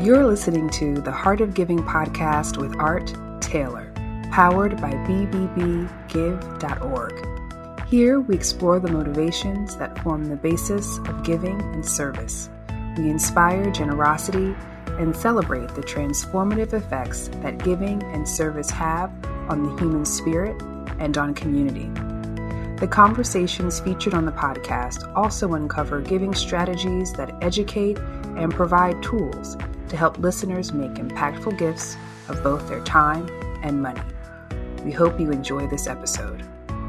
You're listening to the Heart of Giving podcast with Art Taylor, powered by bbbgive.org. Here we explore the motivations that form the basis of giving and service. We inspire generosity and celebrate the transformative effects that giving and service have on the human spirit and on community. The conversations featured on the podcast also uncover giving strategies that educate and provide tools to help listeners make impactful gifts of both their time and money. We hope you enjoy this episode.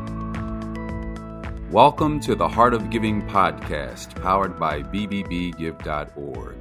Welcome to the Heart of Giving podcast, powered by bbbgive.org.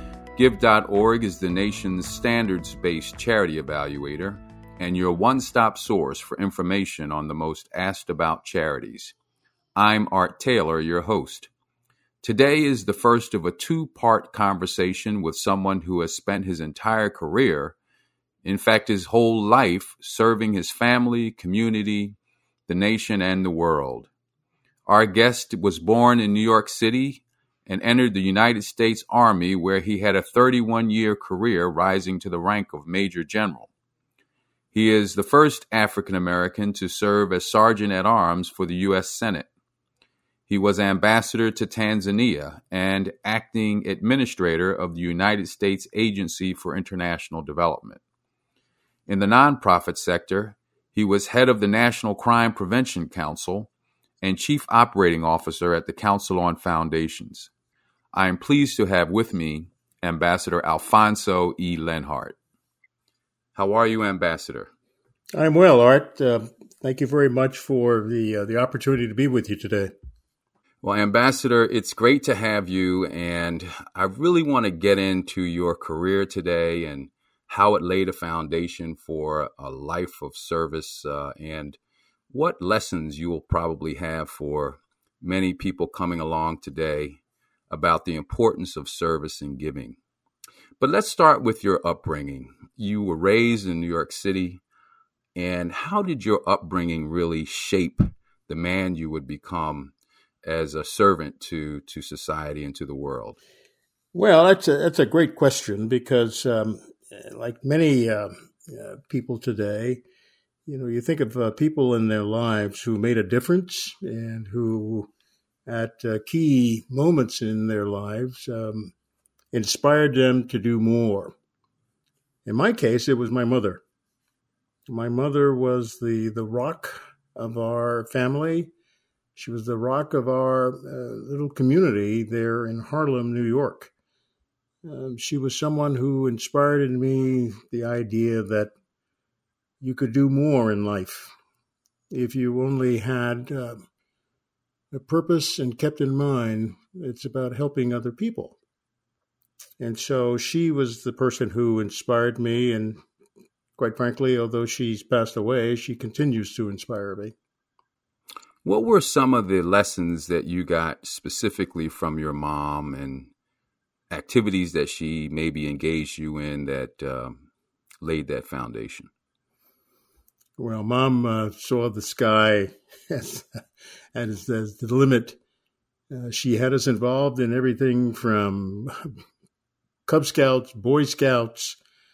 Give.org is the nation's standards-based charity evaluator and your one-stop source for information on the most asked-about charities. I'm Art Taylor, your host. Today is the first of a two-part conversation with someone who has spent his entire career, in fact, his whole life, serving his family, community, the nation, and the world. Our guest was born in New York City and entered the United States Army, where he had a 31-year career, rising to the rank of Major General. He is the first African American to serve as Sergeant at Arms for the U.S. Senate. He was ambassador to Tanzania and acting administrator of the United States Agency for International Development. In the nonprofit sector, he was head of the National Crime Prevention Council and chief operating officer at the Council on Foundations. I am pleased to have with me Ambassador Alfonso E. Lenhart. How are you, Ambassador? I'm well, Art. Thank you very much for the opportunity to be with you today. Well, Ambassador, it's great to have you, and I really want to get into your career today and how it laid a foundation for a life of service and what lessons you will probably have for many people coming along today about the importance of service and giving. But let's start with your upbringing. You were raised in New York City, and how did your upbringing really shape the man you would become as a servant to society and to the world? Well, that's a great question because, like many people today, you think of people in their lives who made a difference and who, at key moments in their lives, inspired them to do more. In my case, it was my mother. My mother was the rock of our family. She was the rock of our little community there in Harlem, New York. She was someone who inspired in me the idea that you could do more in life if you only had a purpose and kept in mind it's about helping other people. And so she was the person who inspired me, and quite frankly, although she's passed away, she continues to inspire me. What were some of the lessons that you got specifically from your mom and activities that she maybe engaged you in that laid that foundation? Well, Mom saw the sky as the limit. She had us involved in everything from Cub Scouts, Boy Scouts,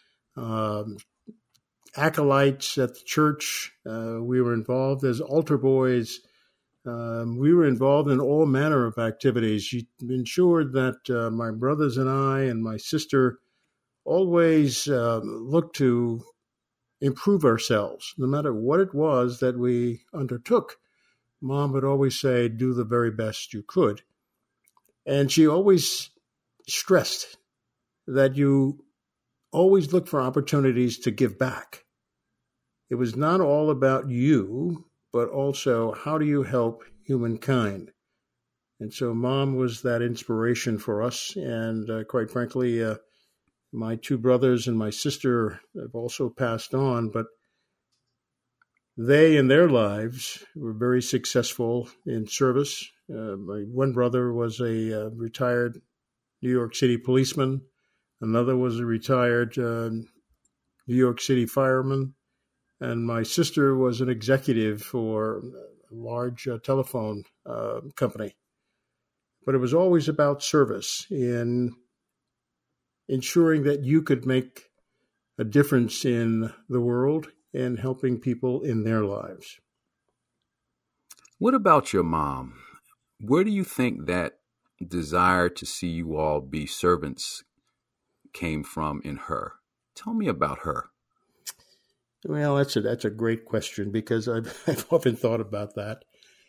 acolytes at the church. We were involved as altar boys. We were involved in all manner of activities. She ensured that my brothers and I and my sister always looked to improve ourselves, no matter what it was that we undertook. Mom would always say, do the very best you could. And she always stressed that you always look for opportunities to give back. It was not all about you, but also how do you help humankind? And so Mom was that inspiration for us. And quite frankly, my two brothers and my sister have also passed on, but they in their lives were very successful in service. My one brother was a retired New York City policeman. Another was a retired New York City fireman. And my sister was an executive for a large telephone company. But it was always about service in ensuring that you could make a difference in the world and helping people in their lives. What about your mom? Where do you think that desire to see you all be servants came from in her? Tell me about her. Well, that's a great question, because I've often thought about that.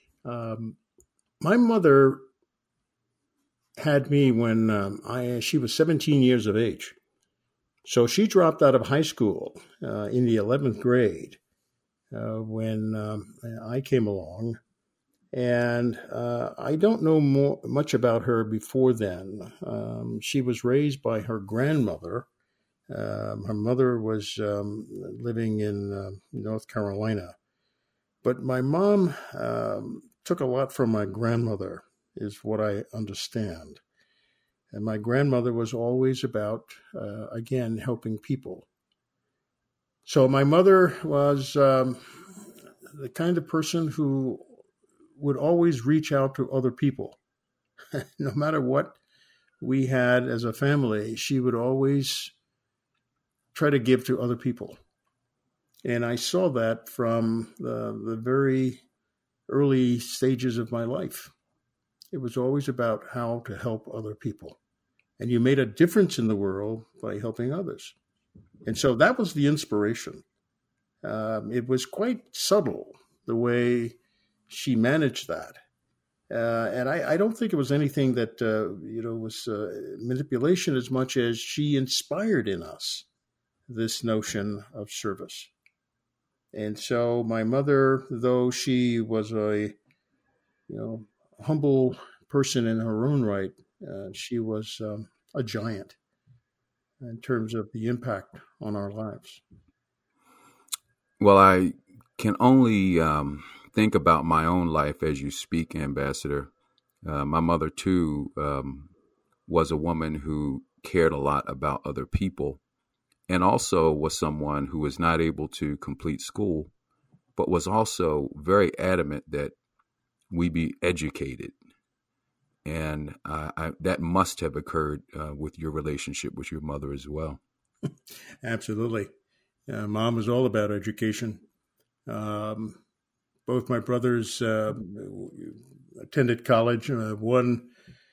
My mother had me when she was 17 years of age. So she dropped out of high school in the 11th grade when I came along. And I don't know much about her before then. She was raised by her grandmother. Her mother was living in North Carolina. But my mom took a lot from my grandmother, is what I understand. And my grandmother was always about, again, helping people. So my mother was the kind of person who would always reach out to other people. No matter what we had as a family, she would always try to give to other people. And I saw that from the very early stages of my life. It was always about how to help other people. And you made a difference in the world by helping others. And so that was the inspiration. It was quite subtle, the way she managed that. And I don't think it was anything that, was manipulation, as much as she inspired in us this notion of service. And so my mother, though she was a, humble person in her own right, she was a giant in terms of the impact on our lives. Well, I can only think about my own life as you speak, Ambassador. My mother, too, was a woman who cared a lot about other people, and also was someone who was not able to complete school, but was also very adamant that we be educated. And that must have occurred with your relationship with your mother as well. Absolutely. Mom was all about education. Both my brothers attended college. One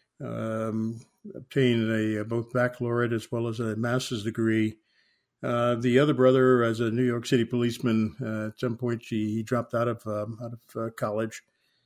obtained both baccalaureate as well as a master's degree. The other brother, as a New York City policeman, at some point he dropped out of college.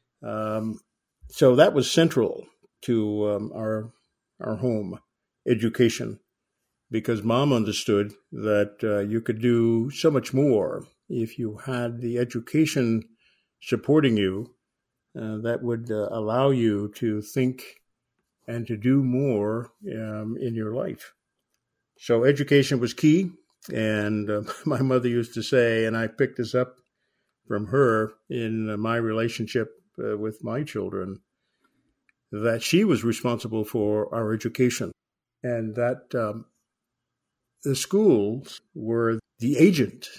So that was central to our home education, because Mom understood that you could do so much more if you had the education supporting you that would allow you to think and to do more in your life. So education was key. And my mother used to say, and I picked this up from her in my relationship with my children, that she was responsible for our education, and that the schools were the agent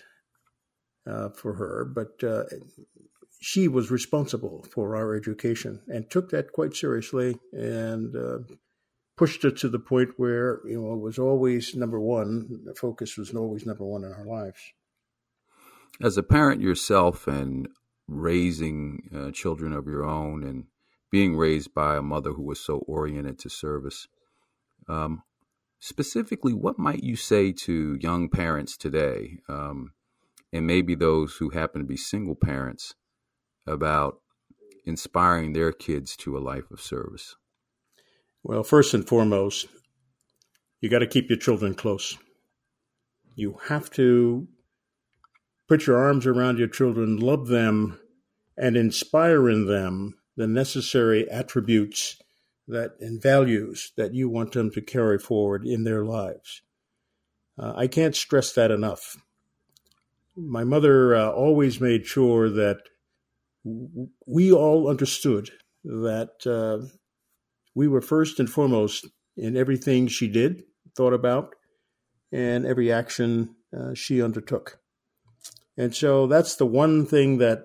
for her, but she was responsible for our education and took that quite seriously, and pushed it to the point where, it was always number one. The focus was always number one in our lives. As a parent yourself, and raising children of your own, and being raised by a mother who was so oriented to service, specifically, what might you say to young parents today, and maybe those who happen to be single parents, about inspiring their kids to a life of service? Well, first and foremost, you got to keep your children close. You have to put your arms around your children, love them, and inspire in them the necessary attributes and values that you want them to carry forward in their lives. I can't stress that enough. My mother always made sure that we all understood that we were first and foremost in everything she did, thought about, and every action she undertook. And so that's the one thing that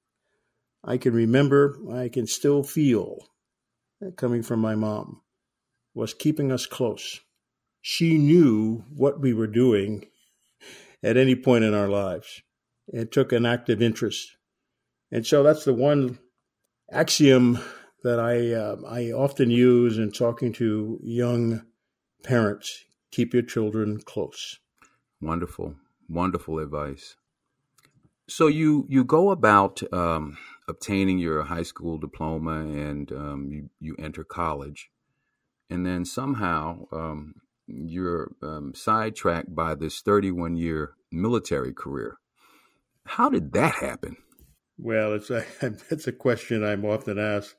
I can remember, I can still feel coming from my mom, was keeping us close. she knew what we were doing at any point in our lives and took an active interest. And so that's the one axiom that I often use in talking to young parents. Keep your children close. Wonderful, wonderful advice. So you go about obtaining your high school diploma, and you enter college, and then somehow you're sidetracked by this 31-year military career. How did that happen? Well, it's a question I'm often asked,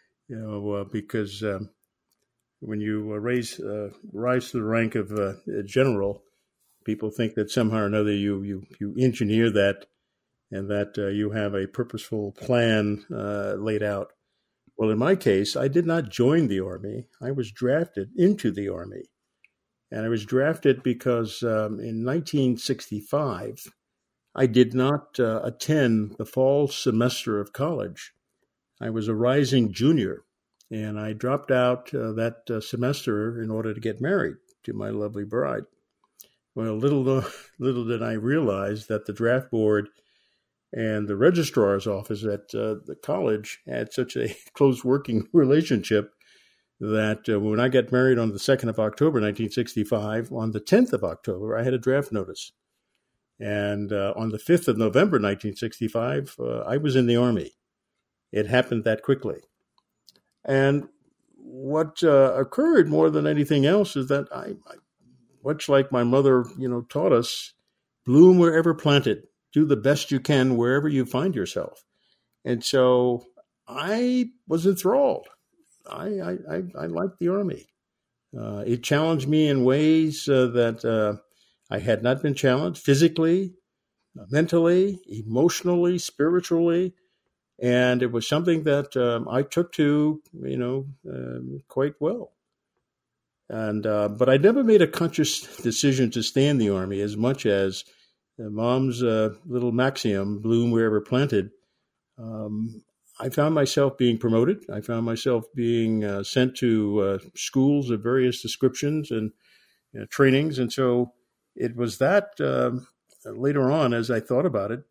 because when you rise to the rank of a general, people think that somehow or another you engineer that, and that you have a purposeful plan laid out. Well, in my case, I did not join the Army. I was drafted into the Army. And I was drafted because in 1965, I did not attend the fall semester of college. I was a rising junior, and I dropped out that semester in order to get married to my lovely bride. Well, little did I realize that the draft board and the registrar's office at the college had such a close working relationship that when I got married on the 2nd of October, 1965, on the 10th of October, I had a draft notice. And on the 5th of November, 1965, I was in the Army. It happened that quickly. And what occurred more than anything else is that I much like my mother, taught us, bloom wherever planted. Do the best you can wherever you find yourself. And so I was enthralled. I liked the Army. It challenged me in ways that I had not been challenged physically, mentally, emotionally, spiritually. And it was something that I took to, quite well. And but I never made a conscious decision to stay in the Army as much as Mom's little maxim, bloom wherever planted. I found myself being promoted. I found myself being sent to schools of various descriptions and trainings. And so it was that later on, as I thought about it,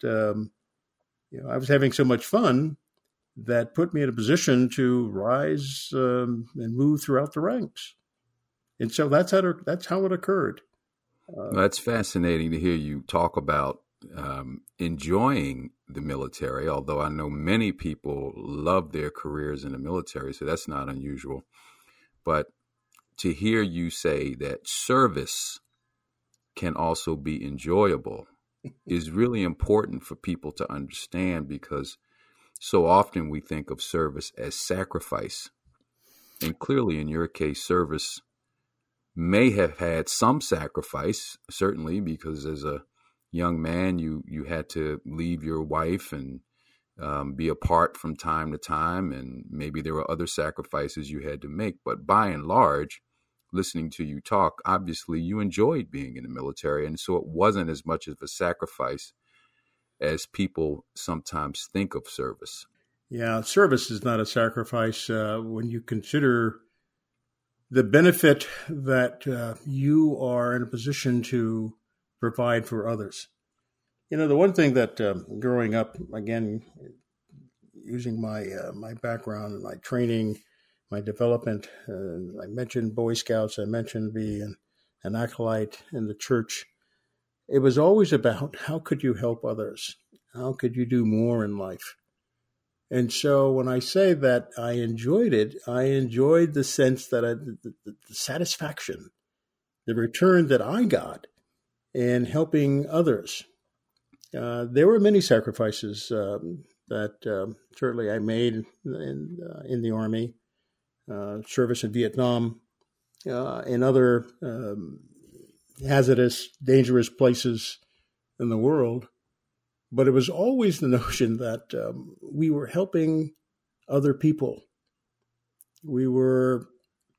I was having so much fun that put me in a position to rise and move throughout the ranks. And so that's how it occurred. That's fascinating to hear you talk about enjoying the military, although I know many people love their careers in the military, so that's not unusual. But to hear you say that service can also be enjoyable is really important for people to understand, because so often we think of service as sacrifice. And clearly in your case, service may have had some sacrifice, certainly, because as a young man, you had to leave your wife and be apart from time to time, and maybe there were other sacrifices you had to make. But by and large, listening to you talk, obviously you enjoyed being in the military, and so it wasn't as much of a sacrifice as people sometimes think of service. Yeah, service is not a sacrifice when you consider the benefit that you are in a position to provide for others. The one thing that growing up, again, using my background and my training, my development, I mentioned Boy Scouts, I mentioned being an acolyte in the church. It was always about how could you help others? How could you do more in life? And so when I say that I enjoyed it, I enjoyed the sense that the satisfaction, the return that I got in helping others. There were many sacrifices that certainly I made in the Army, service in Vietnam, in other hazardous, dangerous places in the world. But it was always the notion that we were helping other people. We were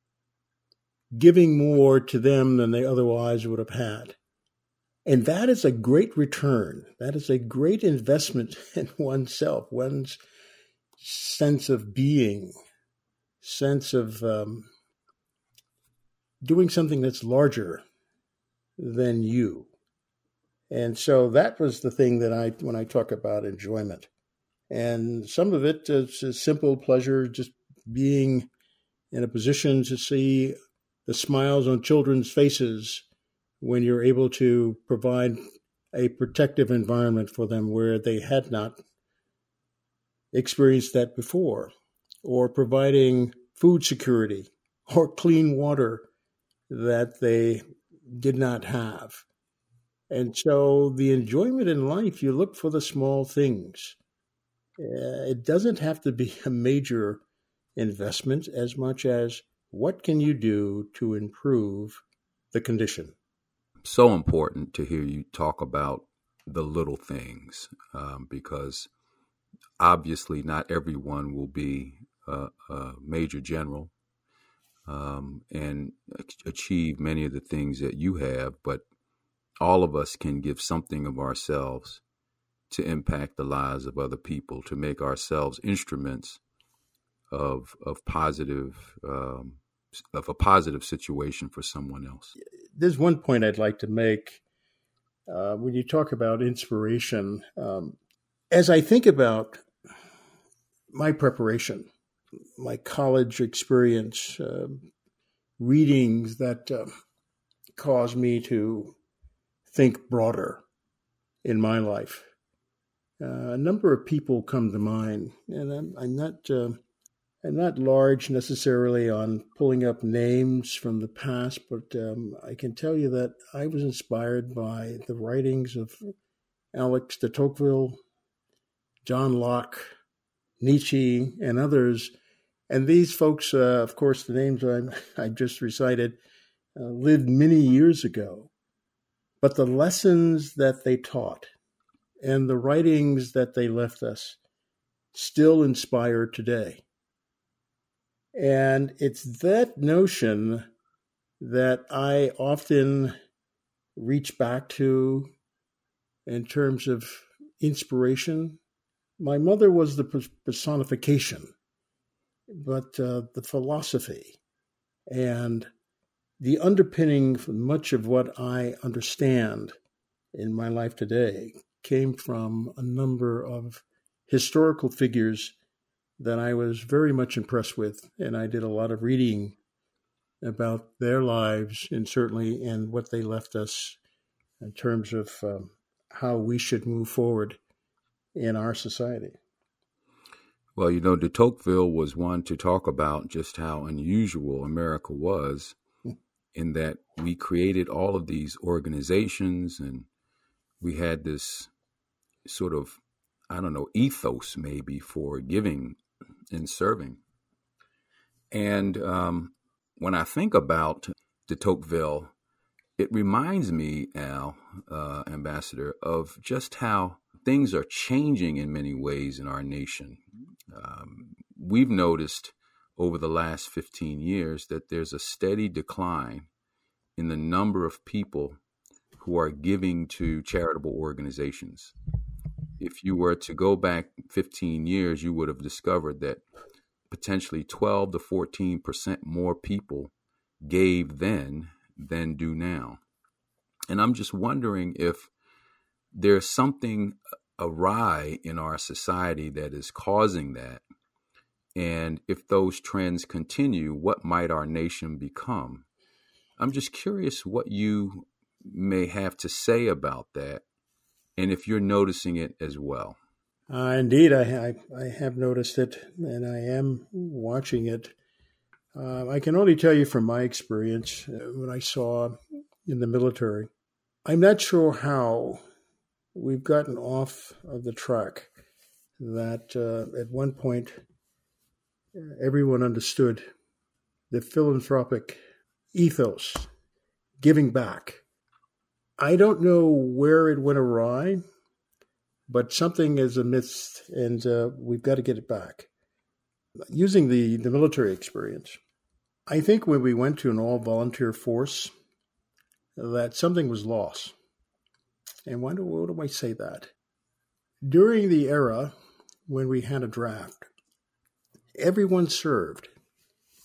giving more to them than they otherwise would have had. And that is a great return. That is a great investment in oneself, one's sense of being, sense of doing something that's larger than you. And so that was the thing that when I talk about enjoyment. And some of it is a simple pleasure, just being in a position to see the smiles on children's faces when you're able to provide a protective environment for them where they had not experienced that before, or providing food security or clean water that they did not have. And so the enjoyment in life, you look for the small things. It doesn't have to be a major investment as much as what can you do to improve the condition. So important to hear you talk about the little things, because obviously not everyone will be a major general and achieve many of the things that you have, but all of us can give something of ourselves to impact the lives of other people, to make ourselves instruments of positive of a positive situation for someone else. There's one point I'd like to make when you talk about inspiration. As I think about my preparation, my college experience, readings that caused me to think broader in my life. A number of people come to mind, and I'm not large necessarily on pulling up names from the past, but I can tell you that I was inspired by the writings of Alex de Tocqueville, John Locke, Nietzsche, and others. And these folks, of course, the names I just recited, lived many years ago. But the lessons that they taught and the writings that they left us still inspire today. And it's that notion that I often reach back to in terms of inspiration. My mother was the personification, but the philosophy and the underpinning for much of what I understand in my life today came from a number of historical figures that I was very much impressed with. And I did a lot of reading about their lives and certainly in what they left us in terms of how we should move forward in our society. Well, de Tocqueville was one to talk about just how unusual America was in that we created all of these organizations and we had this sort of, ethos maybe for giving and serving. And when I think about de Tocqueville, it reminds me, Ambassador, of just how things are changing in many ways in our nation. We've noticed over the last 15 years that there's a steady decline in the number of people who are giving to charitable organizations. If you were to go back 15 years, you would have discovered that potentially 12 to 14% more people gave then than do now. And I'm just wondering if there's something awry in our society that is causing that. And if those trends continue, what might our nation become? I'm just curious what you may have to say about that, and if you're noticing it as well. Indeed, I have noticed it, and I am watching it. I can only tell you from my experience, what I saw in the military. I'm not sure how we've gotten off of the track that at one point everyone understood the philanthropic ethos, giving back. I don't know where it went awry, but something is amiss, and we've got to get it back. Using the military experience, I think when we went to an all-volunteer force, that something was lost. And why do I say that? During the era when we had a draft, everyone served.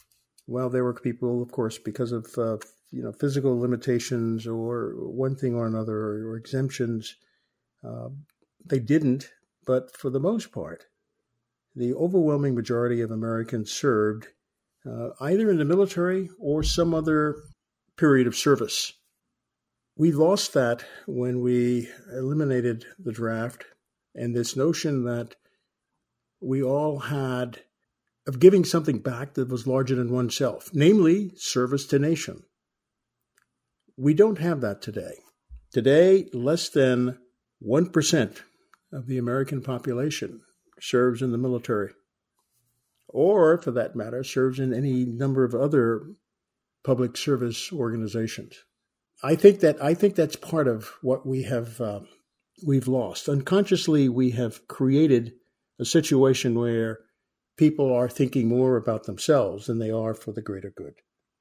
Well, there were people, of course, because of physical limitations or one thing or another or exemptions, they didn't. But for the most part, the overwhelming majority of Americans served either in the military or some other period of service. We lost that when we eliminated the draft, and this notion that we all had of giving something back that was larger than oneself, namely service to nation. We don't have that today. Today, less than 1% of the American population serves in the military, or, for that matter, serves in any number of other public service organizations. I think that's part of what we've lost. Unconsciously, we have created a situation where people are thinking more about themselves than they are for the greater good.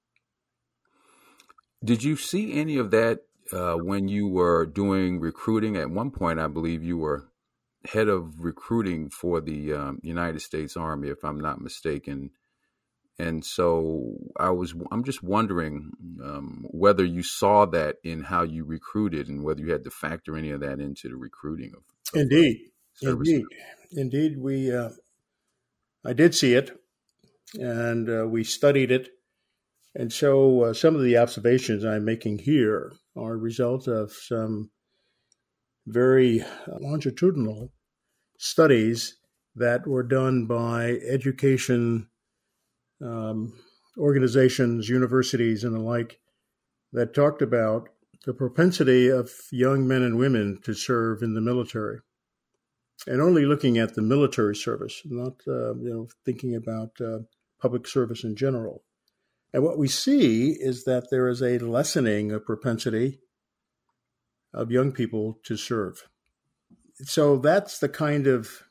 Did you see any of that when you were doing recruiting? At one point, I believe you were head of recruiting for the United States Army, if I'm not mistaken. And so I'm just wondering whether you saw that in how you recruited and whether you had to factor any of that into the recruiting of Indeed. I did see it, and we studied it. And so some of the observations I'm making here are a result of some very longitudinal studies that were done by education organizations, universities, and the like, that talked about the propensity of young men and women to serve in the military. And only looking at the military service, not thinking about public service in general. And what we see is that there is a lessening of propensity of young people to serve. So that's the kind of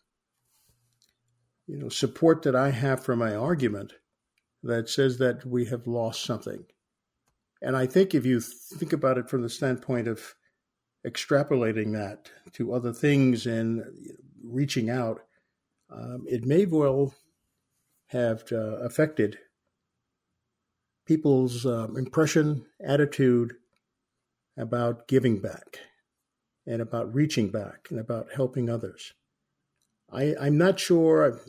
support that I have for my argument that says that we have lost something. And I think if you think about it from the standpoint of extrapolating that to other things and reaching out, it may well have affected people's impression, attitude about giving back and about reaching back and about helping others. I'm not sure,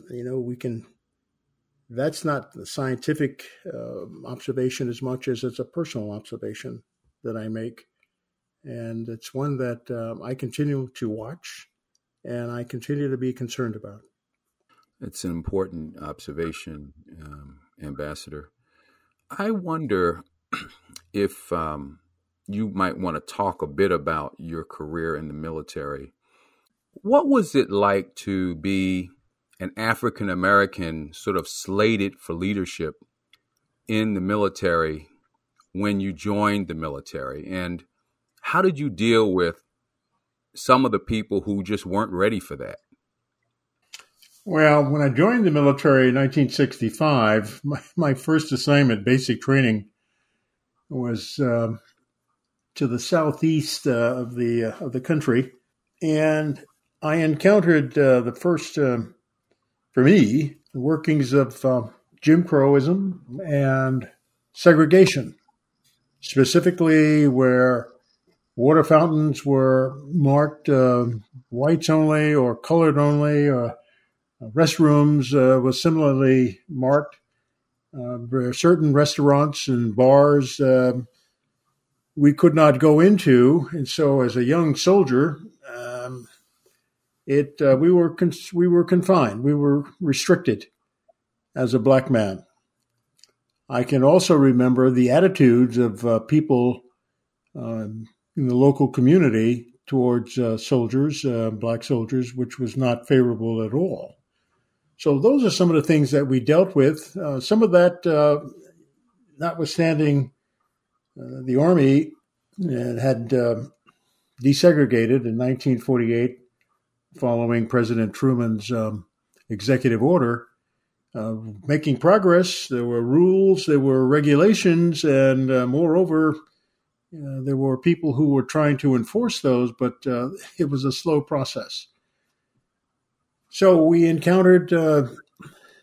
that's not the scientific observation as much as it's a personal observation that I make. And it's one that I continue to watch and I continue to be concerned about. It's an important observation, Ambassador. I wonder if you might want to talk a bit about your career in the military. What was it like to be an African American sort of slated for leadership in the military when you joined the military? And how did you deal with some of the people who just weren't ready for that? Well, when I joined the military in 1965, my first assignment, basic training, was to the southeast of the country, and I encountered the first, for me, the workings of Jim Crowism and segregation, specifically where water fountains were marked whites only or colored only. Restrooms was similarly marked. Certain restaurants and bars we could not go into, and so as a young soldier, we were confined. We were restricted as a black man. I can also remember the attitudes of people in the local community towards soldiers, black soldiers, which was not favorable at all. So those are some of the things that we dealt with. Some of that, notwithstanding, the Army had desegregated in 1948 following President Truman's executive order, making progress. There were rules, there were regulations, and moreover, there were people who were trying to enforce those, but it was a slow process. So we encountered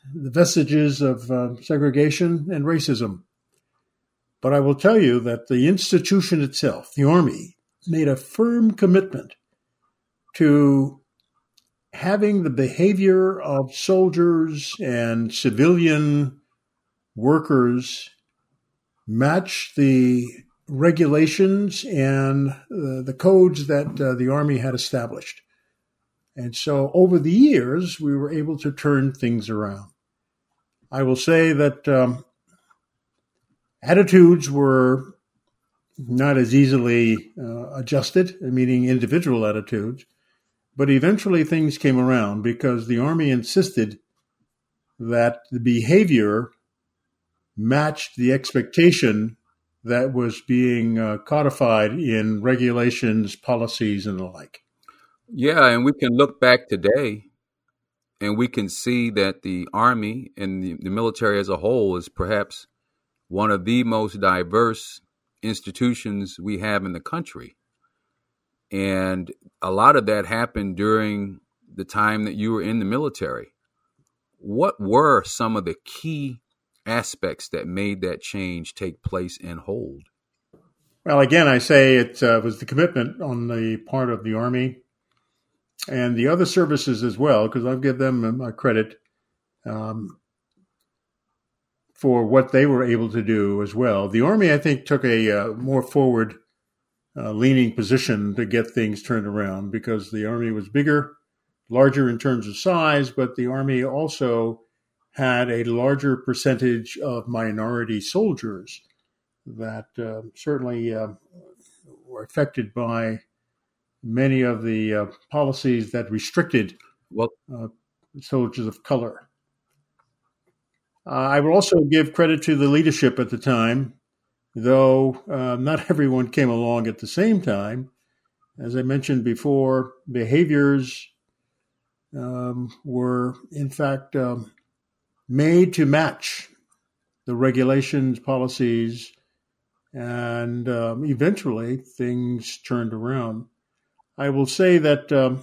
the vestiges of segregation and racism. But I will tell you that the institution itself, the Army, made a firm commitment to having the behavior of soldiers and civilian workers match the regulations and the codes that the Army had established. And so over the years, we were able to turn things around. I will say that attitudes were not as easily adjusted, meaning individual attitudes, but eventually things came around because the Army insisted that the behavior matched the expectation that was being codified in regulations, policies, and the like. Yeah, and we can look back today and we can see that the Army and the military as a whole is perhaps one of the most diverse institutions we have in the country. And a lot of that happened during the time that you were in the military. What were some of the key aspects that made that change take place and hold? Well, again, I say it was the commitment on the part of the Army and the other services as well, because I'll give them credit for what they were able to do as well. The Army, I think, took a more forward leaning position to get things turned around because the Army was bigger, larger in terms of size, but the Army also had a larger percentage of minority soldiers that certainly were affected by many of the policies that restricted soldiers of color. I will also give credit to the leadership at the time, though not everyone came along at the same time. As I mentioned before, behaviors were, in fact, made to match the regulations, policies, and eventually things turned around. I will say that the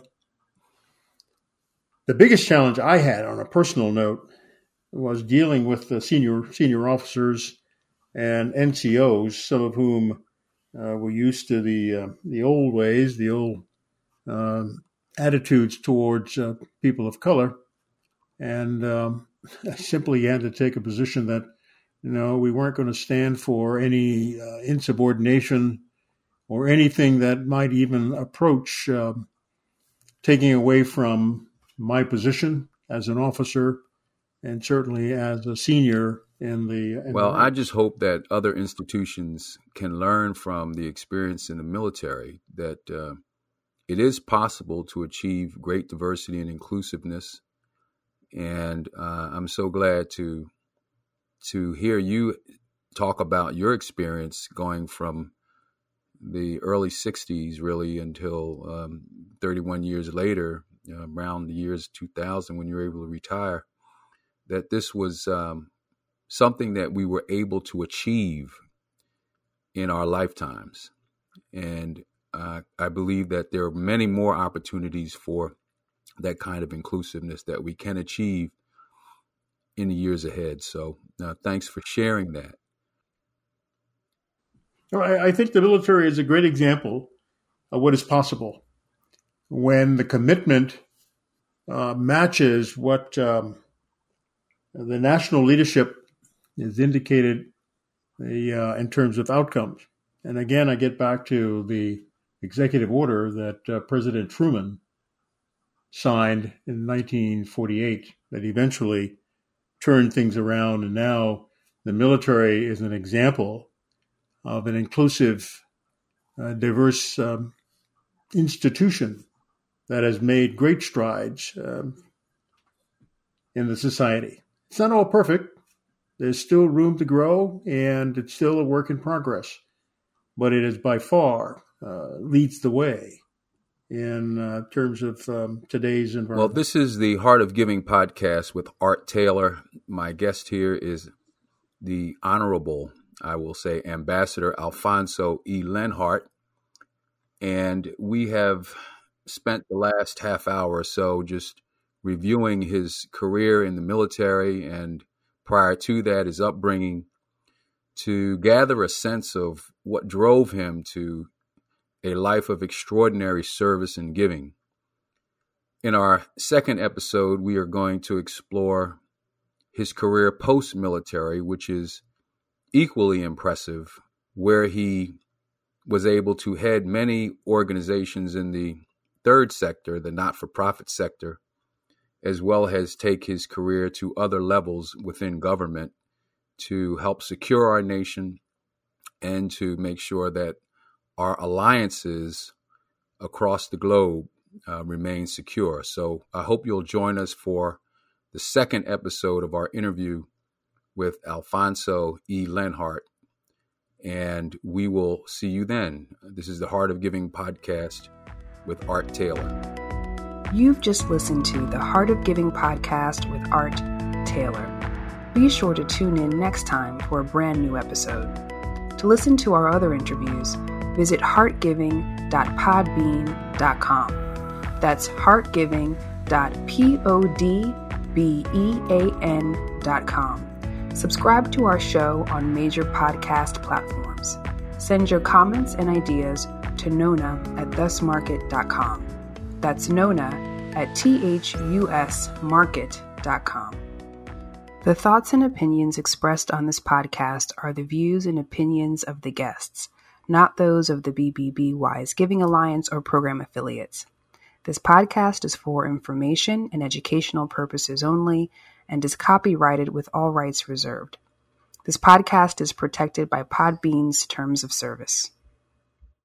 biggest challenge I had on a personal note was dealing with the senior officers and NCOs, some of whom were used to the old ways, the old attitudes towards people of color, and I simply had to take a position that we weren't going to stand for any insubordination or anything that might even approach taking away from my position as an officer and certainly as a senior in the... Well, I just hope that other institutions can learn from the experience in the military that it is possible to achieve great diversity and inclusiveness. And I'm so glad to hear you talk about your experience going from the early 60s really until 31 years later, around the years 2000 when you were able to retire, that this was something that we were able to achieve in our lifetimes. And I believe that there are many more opportunities for that kind of inclusiveness that we can achieve in the years ahead. So thanks for sharing that. I think the military is a great example of what is possible when the commitment matches what the national leadership is indicated in terms of outcomes. And again, I get back to the executive order that President Truman signed in 1948 that eventually turned things around. And now the military is an example of an inclusive, diverse institution that has made great strides in the society. It's not all perfect. There's still room to grow, and it's still a work in progress. But it is by far leads the way in terms of today's environment. Well, this is the Heart of Giving podcast with Art Taylor. My guest here is the Honorable, I will say, Ambassador Alfonso E. Lenhart. And we have spent the last half hour or so just reviewing his career in the military and prior to that, his upbringing, to gather a sense of what drove him to a life of extraordinary service and giving. In our second episode, we are going to explore his career post-military, which is equally impressive, where he was able to head many organizations in the third sector, the not-for-profit sector, as well as take his career to other levels within government to help secure our nation and to make sure that our alliances across the globe remain secure. So I hope you'll join us for the second episode of our interview with Alfonso E. Lenhart, and we will see you then. This is the Heart of Giving podcast with Art Taylor. You've just listened to the Heart of Giving podcast with Art Taylor. Be sure to tune in next time for a brand new episode. To listen to our other interviews, visit heartgiving.podbean.com. That's heartgiving.podbean.com. Subscribe to our show on major podcast platforms. Send your comments and ideas to nona@thusmarket.com. That's nona@thusmarket.com. The thoughts and opinions expressed on this podcast are the views and opinions of the guests, not those of the BBB Wise Giving Alliance or program affiliates. This podcast is for information and educational purposes only and is copyrighted with all rights reserved. This podcast is protected by Podbean's terms of service.